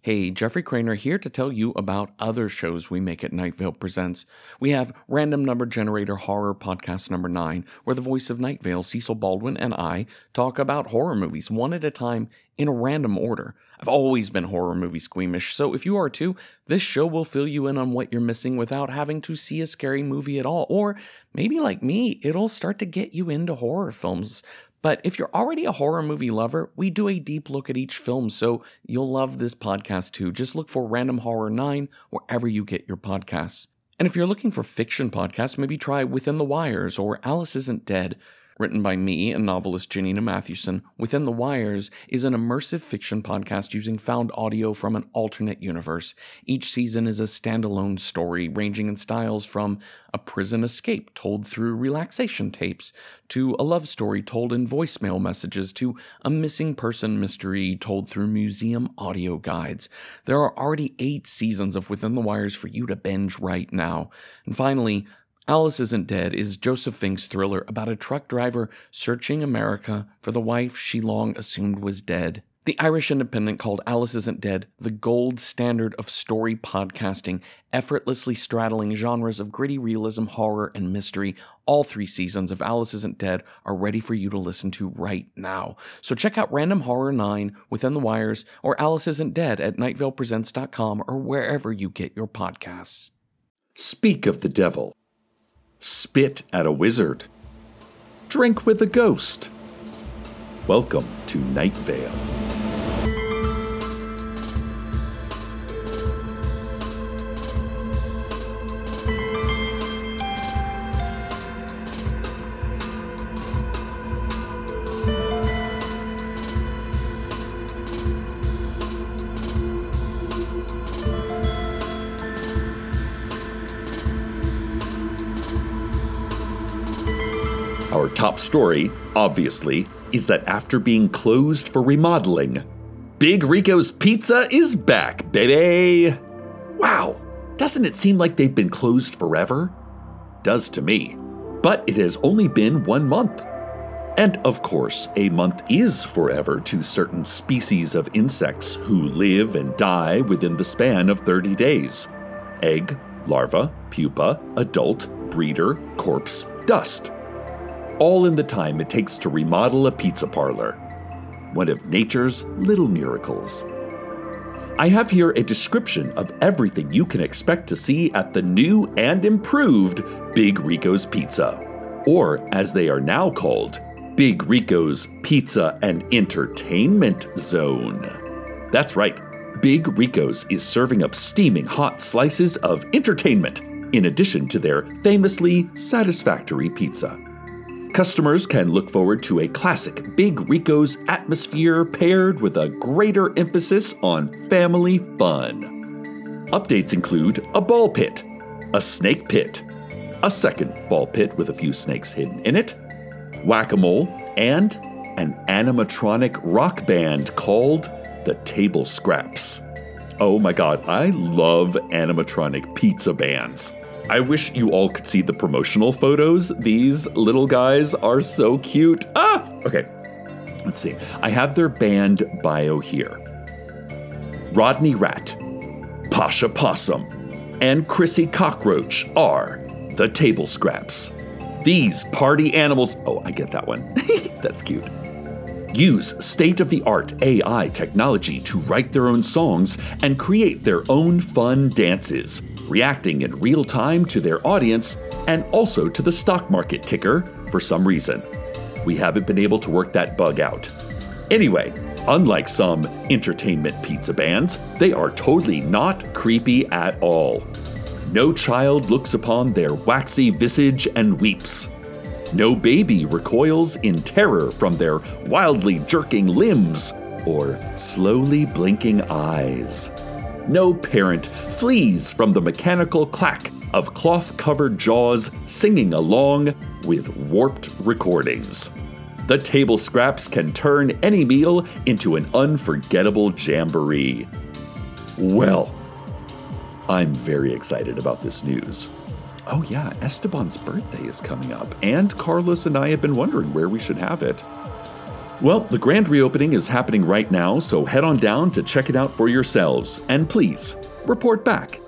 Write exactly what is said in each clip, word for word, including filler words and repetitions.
Hey, Jeffrey Craner here to tell you about other shows we make at Night Vale Presents. We have Random Number Generator Horror Podcast Number nine, where the voice of Night Vale, Cecil Baldwin, and I talk about horror movies one at a time in a random order. I've always been horror movie squeamish, so if you are too, this show will fill you in on what you're missing without having to see a scary movie at all. Or maybe like me, it'll start to get you into horror films. But if you're already a horror movie lover, we do a deep look at each film, so you'll love this podcast too. Just look for Random Horror nine wherever you get your podcasts. And if you're looking for fiction podcasts, maybe try Within the Wires or Alice Isn't Dead. Written by me and novelist Janina Mathewson, Within the Wires is an immersive fiction podcast using found audio from an alternate universe. Each season is a standalone story ranging in styles from a prison escape told through relaxation tapes, to a love story told in voicemail messages, to a missing person mystery told through museum audio guides. There are already eight seasons of Within the Wires for you to binge right now. And finally, Alice Isn't Dead is Joseph Fink's thriller about a truck driver searching America for the wife she long assumed was dead. The Irish Independent called Alice Isn't Dead the gold standard of story podcasting, effortlessly straddling genres of gritty realism, horror, and mystery. All three seasons of Alice Isn't Dead are ready for you to listen to right now. So check out Random Horror nine, Within the Wires, or Alice Isn't Dead at night vale presents dot com or wherever you get your podcasts. Speak of the devil. Spit at a wizard. Drink with a ghost. Welcome to Night Vale. Our top story, obviously, is that after being closed for remodeling, Big Rico's Pizza is back, baby! Wow, doesn't it seem like they've been closed forever? Does to me. But it has only been one month. And of course, a month is forever to certain species of insects who live and die within the span of thirty days. Egg, larva, pupa, adult, breeder, corpse, dust. All in the time it takes to remodel a pizza parlor. One of nature's little miracles. I have here a description of everything you can expect to see at the new and improved Big Rico's Pizza, or as they are now called, Big Rico's Pizza and Entertainment Zone. That's right, Big Rico's is serving up steaming hot slices of entertainment, in addition to their famously satisfactory pizza. Customers can look forward to a classic Big Rico's atmosphere paired with a greater emphasis on family fun. Updates include a ball pit, a snake pit, a second ball pit with a few snakes hidden in it, whack-a-mole, and an animatronic rock band called the Table Scraps. Oh my god, I love animatronic pizza bands. I wish you all could see the promotional photos. These little guys are so cute. Ah! Okay, let's see. I have their band bio here. Rodney Rat, Pasha Possum, and Chrissy Cockroach are the Table Scraps. These party animals... Oh, I get that one. That's cute. Use state-of-the-art A I technology to write their own songs and create their own fun dances, reacting in real time to their audience and also to the stock market ticker for some reason. We haven't been able to work that bug out. Anyway, unlike some entertainment pizza bands, they are totally not creepy at all. No child looks upon their waxy visage and weeps. No baby recoils in terror from their wildly jerking limbs or slowly blinking eyes. No parent flees from the mechanical clack of cloth-covered jaws singing along with warped recordings. The Table Scraps can turn any meal into an unforgettable jamboree. Well, I'm very excited about this news. Oh yeah, Esteban's birthday is coming up, and Carlos and I have been wondering where we should have it. Well, the grand reopening is happening right now, so head on down to check it out for yourselves. And please, report back.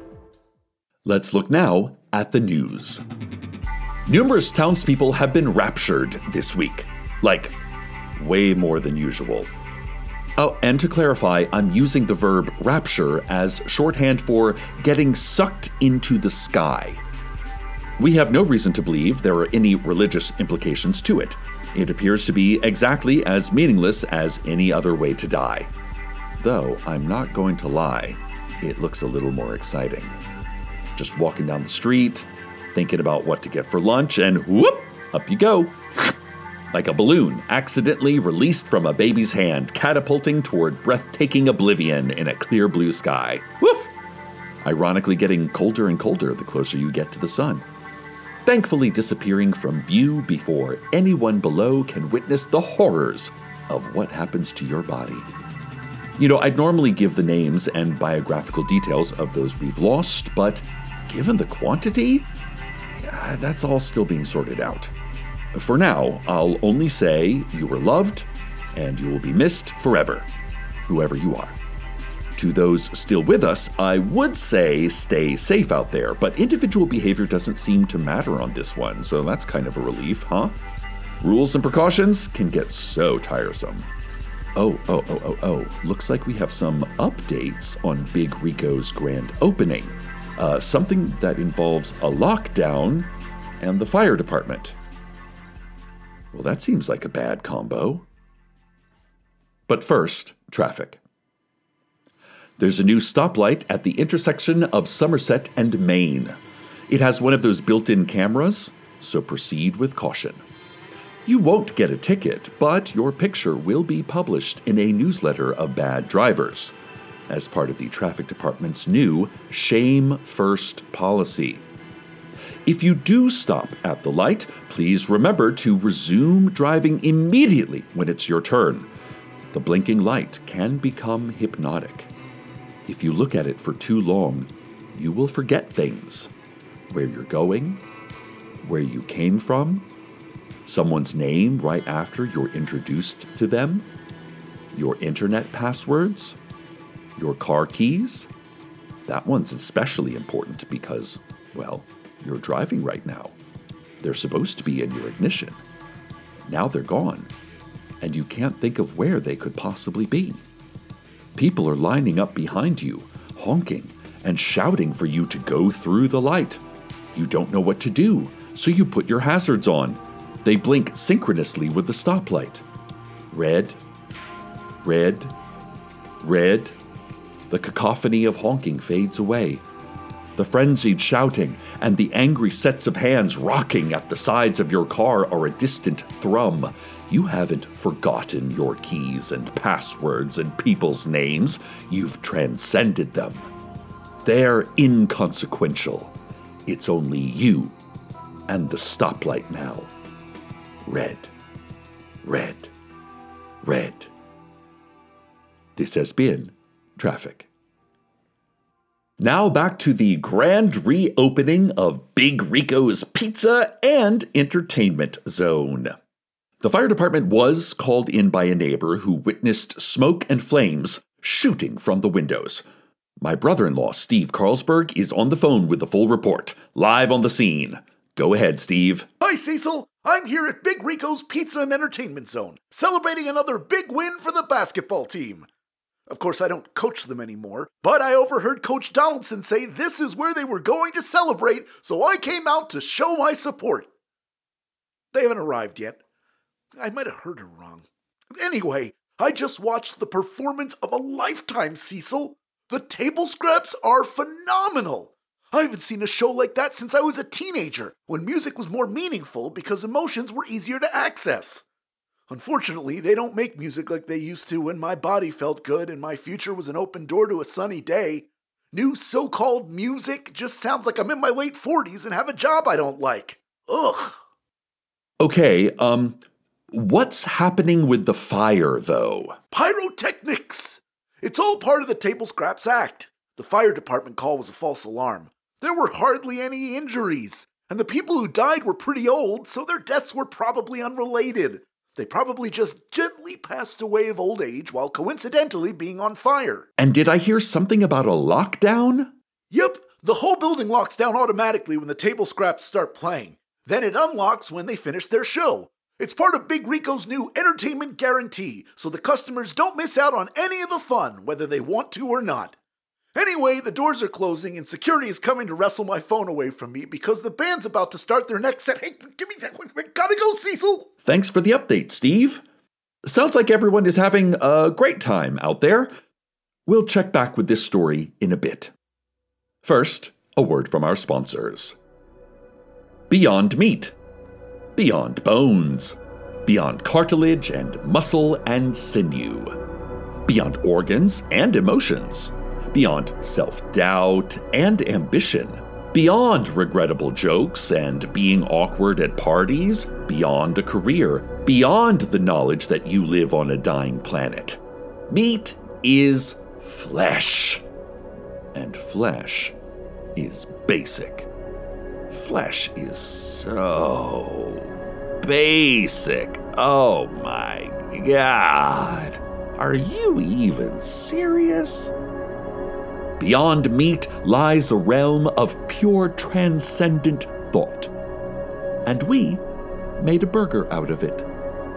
Let's look now at the news. Numerous townspeople have been raptured this week. Like, way more than usual. Oh, and to clarify, I'm using the verb rapture as shorthand for getting sucked into the sky. We have no reason to believe there are any religious implications to it. It appears to be exactly as meaningless as any other way to die. Though, I'm not going to lie, it looks a little more exciting. Just walking down the street, thinking about what to get for lunch, and whoop, up you go. Like a balloon accidentally released from a baby's hand, catapulting toward breathtaking oblivion in a clear blue sky. Woof! Ironically getting colder and colder the closer you get to the sun. Thankfully disappearing from view before anyone below can witness the horrors of what happens to your body. You know, I'd normally give the names and biographical details of those we've lost, but given the quantity, yeah, that's all still being sorted out. For now, I'll only say you were loved and you will be missed forever, whoever you are. To those still with us, I would say stay safe out there, but individual behavior doesn't seem to matter on this one, so that's kind of a relief, huh? Rules and precautions can get so tiresome. Oh, oh, oh, oh, oh, looks like we have some updates on Big Rico's grand opening. Uh, something that involves a lockdown and the fire department. Well, that seems like a bad combo. But first, traffic. There's a new stoplight at the intersection of Somerset and Main. It has one of those built-in cameras, so proceed with caution. You won't get a ticket, but your picture will be published in a newsletter of bad drivers, as part of the traffic department's new Shame First policy. If you do stop at the light, please remember to resume driving immediately when it's your turn. The blinking light can become hypnotic. If you look at it for too long, you will forget things. Where you're going, where you came from, someone's name right after you're introduced to them, your internet passwords, your car keys. That one's especially important because, well, you're driving right now. They're supposed to be in your ignition. Now they're gone, and you can't think of where they could possibly be. People are lining up behind you, honking and shouting for you to go through the light. You don't know what to do, so you put your hazards on. They blink synchronously with the stoplight. Red, red, red. The cacophony of honking fades away. The frenzied shouting and the angry sets of hands rocking at the sides of your car are a distant thrum. You haven't forgotten your keys and passwords and people's names. You've transcended them. They're inconsequential. It's only you and the stoplight now. Red, red, red. This has been Traffic. Now back to the grand reopening of Big Rico's Pizza and Entertainment Zone. The fire department was called in by a neighbor who witnessed smoke and flames shooting from the windows. My brother-in-law, Steve Carlsberg, is on the phone with the full report, live on the scene. Go ahead, Steve. Hi, Cecil. I'm here at Big Rico's Pizza and Entertainment Zone, celebrating another big win for the basketball team. Of course, I don't coach them anymore, but I overheard Coach Donaldson say this is where they were going to celebrate, so I came out to show my support. They haven't arrived yet. I might have heard her wrong. Anyway, I just watched the performance of a lifetime, Cecil. The table scraps are phenomenal. I haven't seen a show like that since I was a teenager, when music was more meaningful because emotions were easier to access. Unfortunately, they don't make music like they used to when my body felt good and my future was an open door to a sunny day. New so-called music just sounds like I'm in my late forties and have a job I don't like. Ugh. Okay, um, what's happening with the fire, though? Pyrotechnics! It's all part of the Table Scraps Act. The fire department call was a false alarm. There were hardly any injuries, and the people who died were pretty old, so their deaths were probably unrelated. They probably just gently passed away of old age while coincidentally being on fire. And did I hear something about a lockdown? Yep, the whole building locks down automatically when the table scraps start playing. Then it unlocks when they finish their show. It's part of Big Rico's new entertainment guarantee, so the customers don't miss out on any of the fun, whether they want to or not. Anyway, the doors are closing and security is coming to wrestle my phone away from me because the band's about to start their next set. Hey, give me that one. Gotta go, Cecil. Thanks for the update, Steve. Sounds like everyone is having a great time out there. We'll check back with this story in a bit. First, a word from our sponsors. Beyond Meat. Beyond bones. Beyond cartilage and muscle and sinew. Beyond organs and emotions. Beyond self-doubt and ambition. Beyond regrettable jokes and being awkward at parties. Beyond a career. Beyond the knowledge that you live on a dying planet. Meat is flesh. And flesh is basic. Flesh is so basic. Oh my God. Are you even serious? Beyond meat lies a realm of pure transcendent thought. And we made a burger out of it.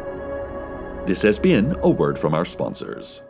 This has been a word from our sponsors.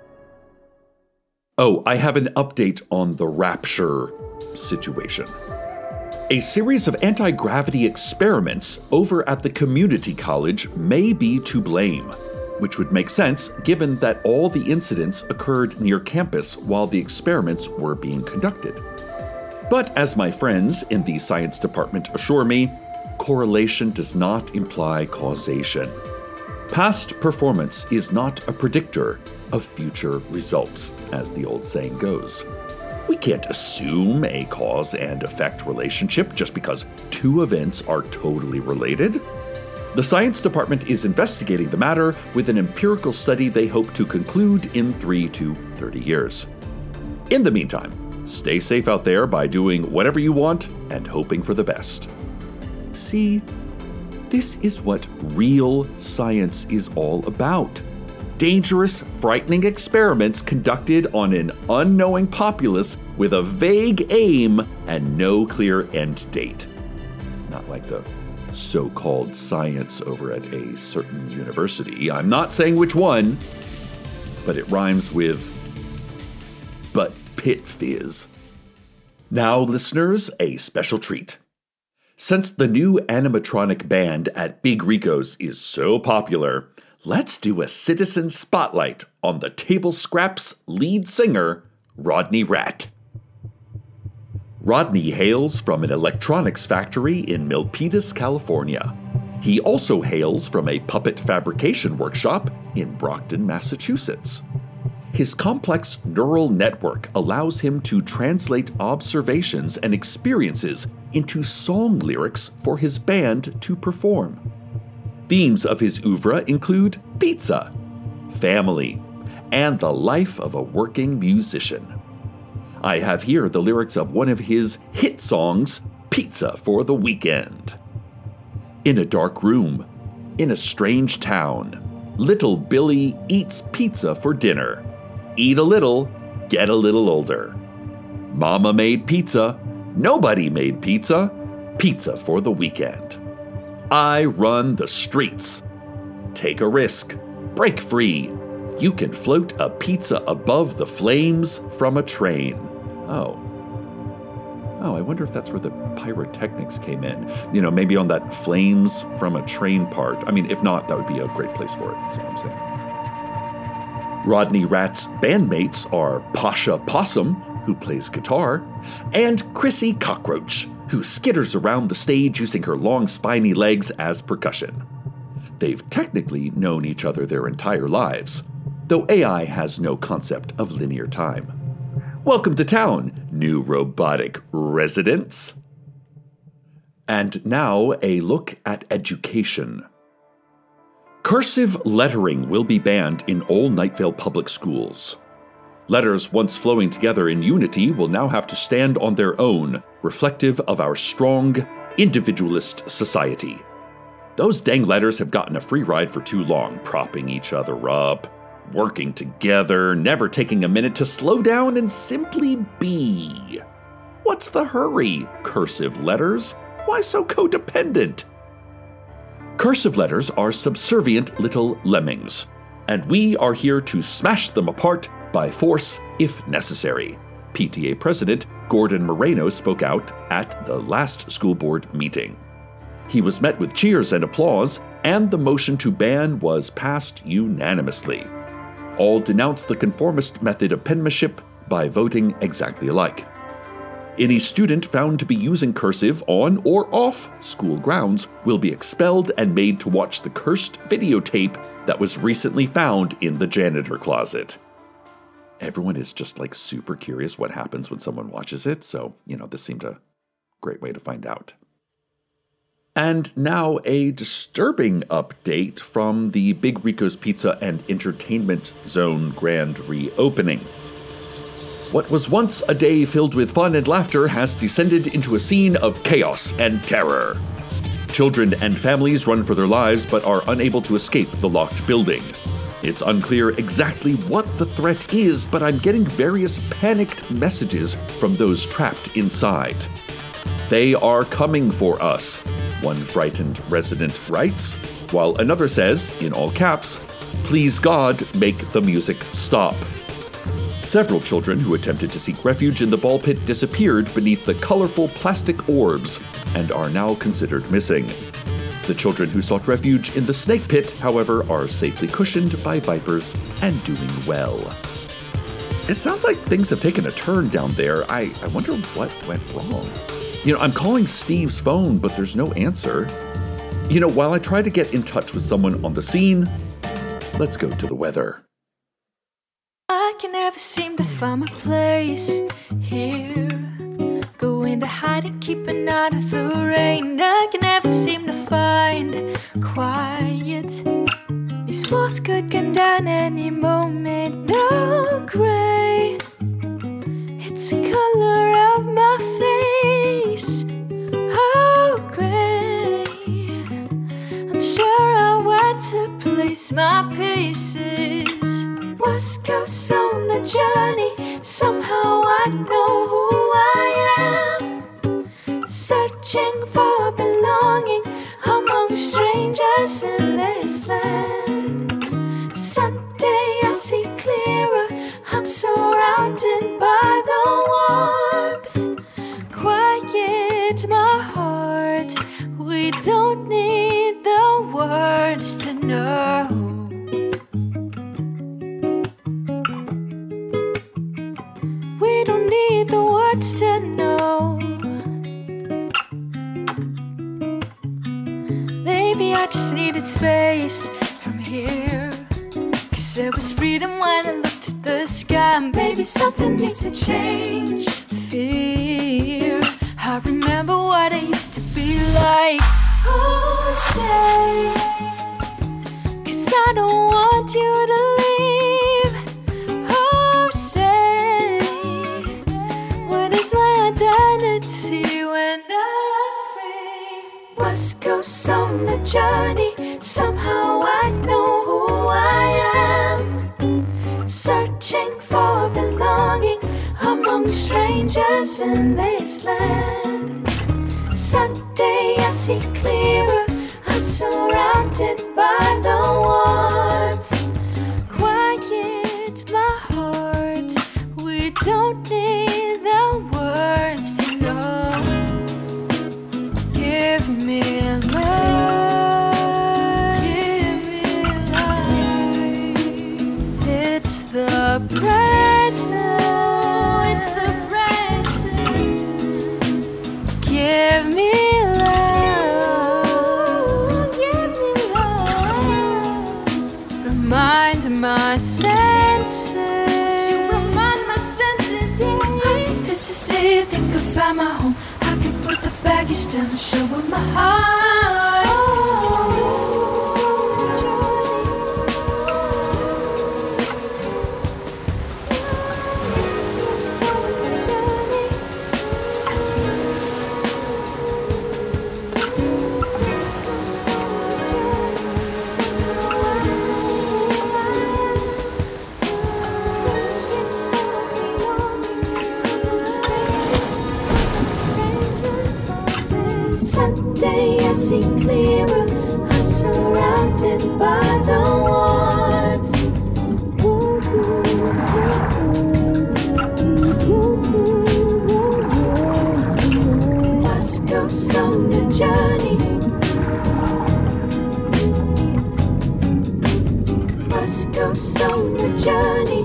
Oh, I have an update on the Rapture situation. A series of anti-gravity experiments over at the community college may be to blame, which would make sense given that all the incidents occurred near campus while the experiments were being conducted. But as my friends in the science department assure me, correlation does not imply causation. Past performance is not a predictor of future results, as the old saying goes. We can't assume a cause and effect relationship just because two events are totally related. The science department is investigating the matter with an empirical study they hope to conclude in three to thirty years. In the meantime, stay safe out there by doing whatever you want and hoping for the best. See, this is what real science is all about. Dangerous, frightening experiments conducted on an unknowing populace with a vague aim and no clear end date. Not like the so-called science over at a certain university. I'm not saying which one, but it rhymes with but pit fizz. Now, listeners, a special treat. Since the new animatronic band at Big Rico's is so popular, let's do a citizen spotlight on the Table Scraps lead singer, Rodney Rat. Rodney hails from an electronics factory in Milpitas, California. He also hails from a puppet fabrication workshop in Brockton, Massachusetts. His complex neural network allows him to translate observations and experiences into song lyrics for his band to perform. Themes of his oeuvre include pizza, family, and the life of a working musician. I have here the lyrics of one of his hit songs, Pizza for the Weekend. In a dark room, in a strange town, little Billy eats pizza for dinner. Eat a little, get a little older. Mama made pizza, nobody made pizza, pizza for the weekend. I run the streets. Take a risk, break free. You can float a pizza above the flames from a train. Oh. Oh, I wonder if that's where the pyrotechnics came in. You know, maybe on that flames from a train part. I mean, if not, that would be a great place for it, is what I'm saying. Rodney Rat's bandmates are Pasha Possum, who plays guitar, and Chrissy Cockroach, who skitters around the stage using her long spiny legs as percussion. They've technically known each other their entire lives, though A I has no concept of linear time. Welcome to town, new robotic residents. And now a look at education. Cursive lettering will be banned in all Night Vale public schools. Letters once flowing together in unity will now have to stand on their own, reflective of our strong, individualist society. Those dang letters have gotten a free ride for too long, propping each other up, working together, never taking a minute to slow down and simply be. What's the hurry, cursive letters? Why so codependent? Cursive letters are subservient little lemmings, and we are here to smash them apart by force if necessary. P T A President Gordon Moreno spoke out at the last school board meeting. He was met with cheers and applause, and the motion to ban was passed unanimously. All denounced the conformist method of penmanship by voting exactly alike. Any student found to be using cursive on or off school grounds will be expelled and made to watch the cursed videotape that was recently found in the janitor closet. Everyone is just like super curious what happens when someone watches it, so, you know, this seemed a great way to find out. And now a disturbing update from the Big Rico's Pizza and Entertainment Zone grand reopening. What was once a day filled with fun and laughter has descended into a scene of chaos and terror. Children and families run for their lives but are unable to escape the locked building. It's unclear exactly what the threat is, but I'm getting various panicked messages from those trapped inside. They are coming for us, one frightened resident writes, while another says, in all caps, "Please God, make the music stop." Several children who attempted to seek refuge in the ball pit disappeared beneath the colorful plastic orbs and are now considered missing. The children who sought refuge in the snake pit, however, are safely cushioned by vipers and doing well. It sounds like things have taken a turn down there. I, I wonder what went wrong. You know, I'm calling Steve's phone, but there's no answer. You know, while I try to get in touch with someone on the scene, let's go to the weather. I can never seem to find my place here. Going to hide and keeping out of the rain. I can never seem to find quiet. These walls could come down any moment. No gray, it's the color of my face. Oh, gray, unsure of where to place my pieces. West Coast on a journey, somehow I know who I am. Searching for belonging among strangers in this land. Someday I see clearer, I'm surrounded by the warmth. Quiet my heart, we don't need the words to know. We don't need the words to know. Maybe I just needed space from here, 'cause there was freedom when I looked at the sky. Maybe something needs to change. Fear, I remember what I used to be like. Oh, stay, 'cause I don't want you to leave. Oh, stay, what is my identity when I'm free? West Coast on a journey, somehow I know who I am. Searching for belonging among strangers in this land. Someday I see clearer, I'm surrounded by the warmth. Quiet my heart, we don't need the words to know. Give me love, give me life. It's the present, it's the present. Give me love, give me love. Remind my senses, you remind my senses, yeah. I think this is it, think I found my home. I can put the baggage down and show with my heart. Sunday I see clearer. I'm surrounded by the warmth. Must go on the journey. Must go on the journey.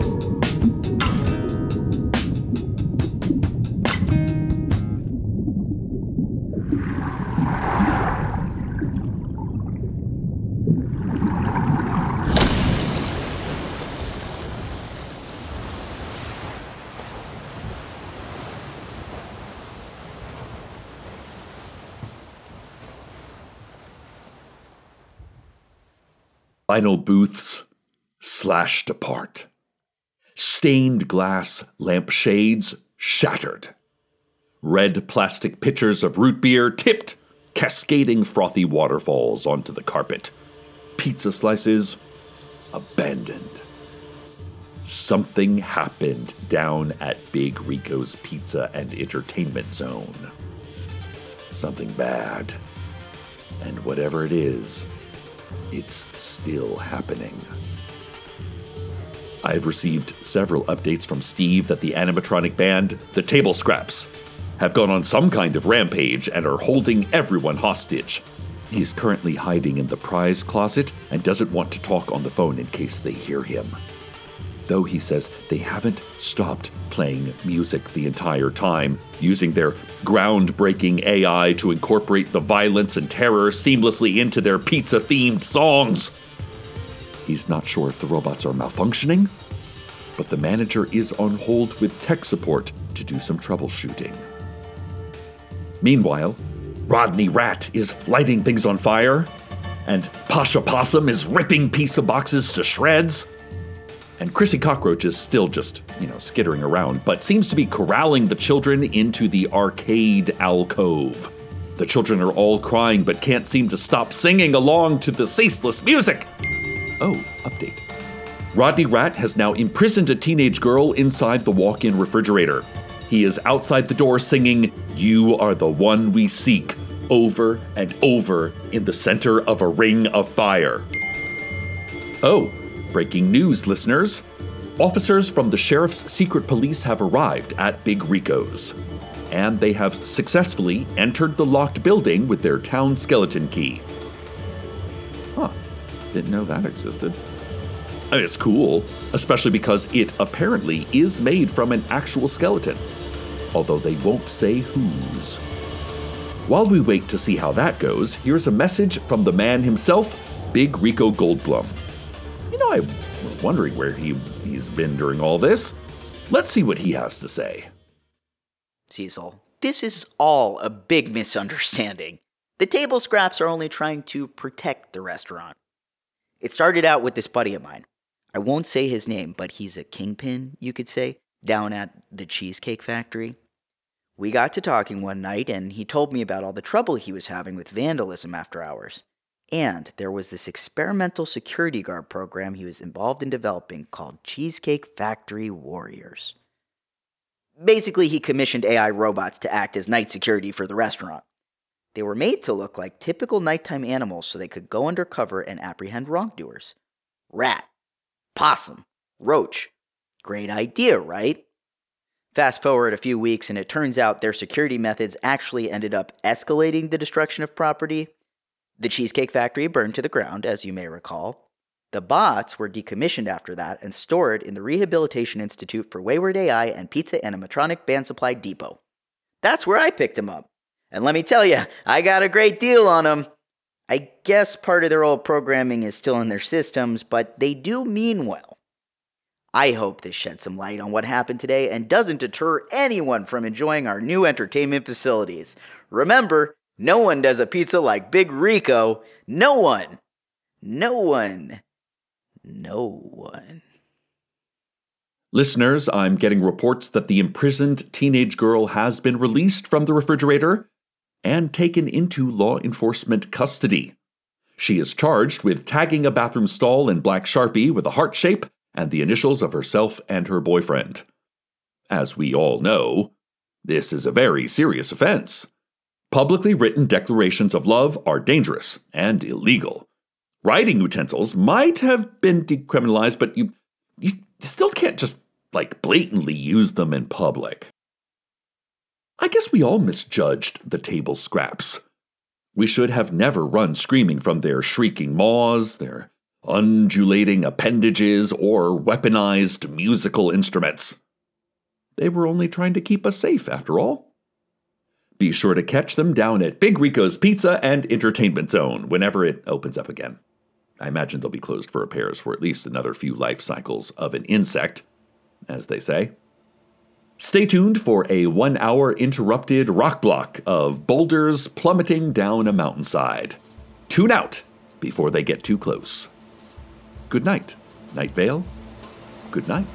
Vinyl booths slashed apart. Stained glass lampshades shattered. Red plastic pitchers of root beer tipped, cascading frothy waterfalls onto the carpet. Pizza slices abandoned. Something happened down at Big Rico's Pizza and Entertainment Zone. Something bad. And whatever it is, it's still happening. I've received several updates from Steve that the animatronic band, the Table Scraps, have gone on some kind of rampage and are holding everyone hostage. He's currently hiding in the prize closet and doesn't want to talk on the phone in case they hear him. Though he says they haven't stopped playing music the entire time, using their groundbreaking A I to incorporate the violence and terror seamlessly into their pizza-themed songs. He's not sure if the robots are malfunctioning, but the manager is on hold with tech support to do some troubleshooting. Meanwhile, Rodney Rat is lighting things on fire, and Pasha Possum is ripping pizza boxes to shreds. And Chrissy Cockroach is still just, you know, skittering around, but seems to be corralling the children into the arcade alcove. The children are all crying, but can't seem to stop singing along to the ceaseless music. Oh, update. Rodney Rat has now imprisoned a teenage girl inside the walk-in refrigerator. He is outside the door singing, "You are the one we seek," over and over in the center of a ring of fire. Oh, breaking news, listeners. Officers from the Sheriff's Secret Police have arrived at Big Rico's, and they have successfully entered the locked building with their town skeleton key. Huh, didn't know that existed. It's cool, especially because it apparently is made from an actual skeleton, although they won't say whose. While we wait to see how that goes, here's a message from the man himself, Big Rico Goldblum. You know, I was wondering where he, he's been during all this. Let's see what he has to say. Cecil, this is all a big misunderstanding. The Table Scraps are only trying to protect the restaurant. It started out with this buddy of mine. I won't say his name, but he's a kingpin, you could say, down at the Cheesecake Factory. We got to talking one night, and he told me about all the trouble he was having with vandalism after hours. And there was this experimental security guard program he was involved in developing called Cheesecake Factory Warriors. Basically, he commissioned A I robots to act as night security for the restaurant. They were made to look like typical nighttime animals so they could go undercover and apprehend wrongdoers. Rat, possum, roach. Great idea, right? Fast forward a few weeks and it turns out their security methods actually ended up escalating the destruction of property. The Cheesecake Factory burned to the ground, as you may recall. The bots were decommissioned after that and stored in the Rehabilitation Institute for Wayward A I and Pizza Animatronic Band Supply Depot. That's where I picked them up. And let me tell you, I got a great deal on them. I guess part of their old programming is still in their systems, but they do mean well. I hope this sheds some light on what happened today and doesn't deter anyone from enjoying our new entertainment facilities. Remember, no one does a pizza like Big Rico. No one. No one. No one. Listeners, I'm getting reports that the imprisoned teenage girl has been released from the refrigerator and taken into law enforcement custody. She is charged with tagging a bathroom stall in black Sharpie with a heart shape and the initials of herself and her boyfriend. As we all know, this is a very serious offense. Publicly written declarations of love are dangerous and illegal. Writing utensils might have been decriminalized, but you, you still can't just, like, blatantly use them in public. I guess we all misjudged the table scraps. We should have never run screaming from their shrieking maws, their undulating appendages, or weaponized musical instruments. They were only trying to keep us safe, after all. Be sure to catch them down at Big Rico's Pizza and Entertainment Zone whenever it opens up again. I imagine they'll be closed for repairs for at least another few life cycles of an insect, as they say. Stay tuned for a one-hour interrupted rock block of boulders plummeting down a mountainside. Tune out before they get too close. Good night, Night Vale. Good night.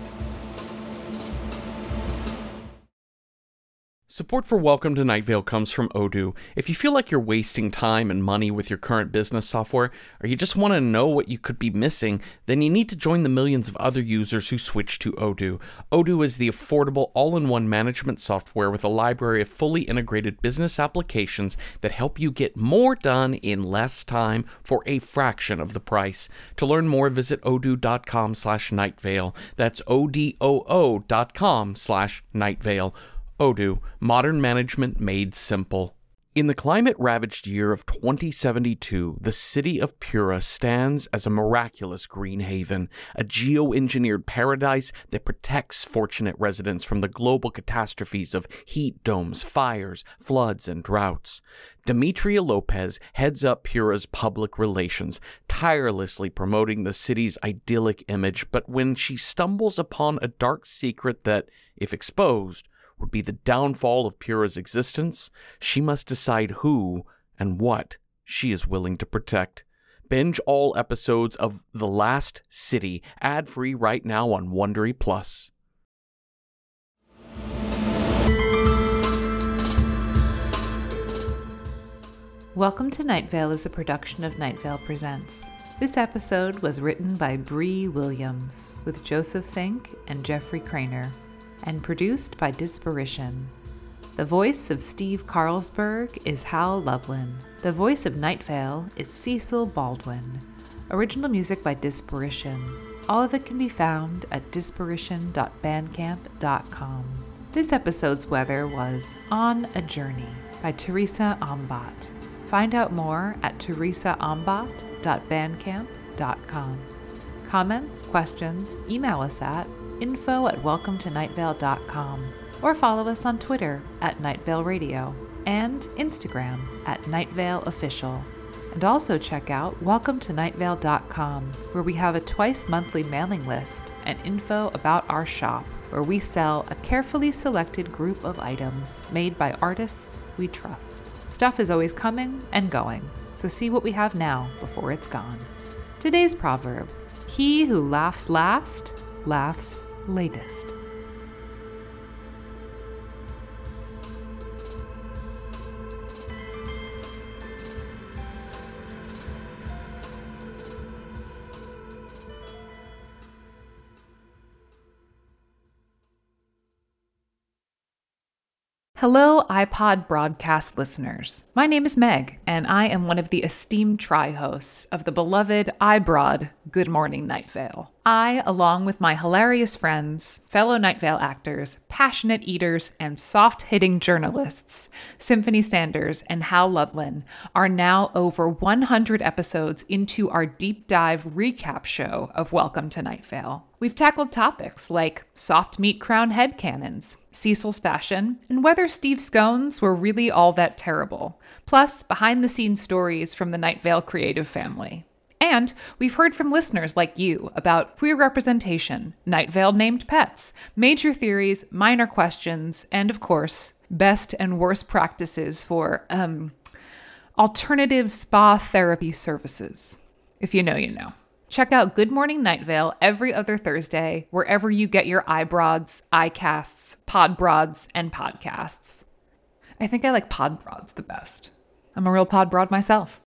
Support for Welcome to Night Vale comes from Odoo. If you feel like you're wasting time and money with your current business software, or you just want to know what you could be missing, then you need to join the millions of other users who switch to Odoo. Odoo is the affordable all-in-one management software with a library of fully integrated business applications that help you get more done in less time for a fraction of the price. To learn more, visit odoo.com slash nightvale. That's O-D-O-O dot com slash nightvale. Odoo, modern management made simple. In the climate-ravaged year of twenty seventy-two, the city of Pura stands as a miraculous green haven, a geoengineered paradise that protects fortunate residents from the global catastrophes of heat domes, fires, floods, and droughts. Demetria Lopez heads up Pura's public relations, tirelessly promoting the city's idyllic image, but when she stumbles upon a dark secret that, if exposed, would be the downfall of Pura's existence, she must decide who and what she is willing to protect. Binge all episodes of The Last City, ad-free right now on Wondery Plus. Welcome to Night Vale is a production of Night Vale Presents. This episode was written by Bree Williams, with Joseph Fink and Jeffrey Craner, and produced by Disparition. The voice of Steve Carlsberg is Hal Lublin. The voice of Night Vale is Cecil Baldwin. Original music by Disparition. All of it can be found at disparition dot bandcamp dot com. This episode's weather was On a Journey by Teresa Ambat. Find out more at teresa ambat dot bandcamp dot com. Comments, questions, email us at info at welcome to night vale dot com or follow us on Twitter at Night Vale Radio and Instagram at Night Vale Official. And also check out welcome to night vale dot com, where we have a twice monthly mailing list and info about our shop, where we sell a carefully selected group of items made by artists we trust. Stuff is always coming and going, so see what we have now before it's gone. Today's proverb: he who laughs last, laughs latest. Hello, iPod broadcast listeners. My name is Meg, and I am one of the esteemed tri-hosts of the beloved iBroad Good Morning Night Vale. I, along with my hilarious friends, fellow Night Vale actors, passionate eaters, and soft-hitting journalists, Symphony Sanders and Hal Lublin, are now over one hundred episodes into our deep dive recap show of Welcome to Night Vale. We've tackled topics like soft meat crown headcanons, Cecil's fashion, and whether Steve scones were really all that terrible, plus behind-the-scenes stories from the Night Vale creative family. And we've heard from listeners like you about queer representation, Night Vale named pets, major theories, minor questions, and of course, best and worst practices for, um, alternative spa therapy services. If you know, you know. Check out Good Morning Night Vale every other Thursday, wherever you get your iBroads, iCasts, Podbroads, and podcasts. I think I like Podbroads the best. I'm a real Podbroad myself.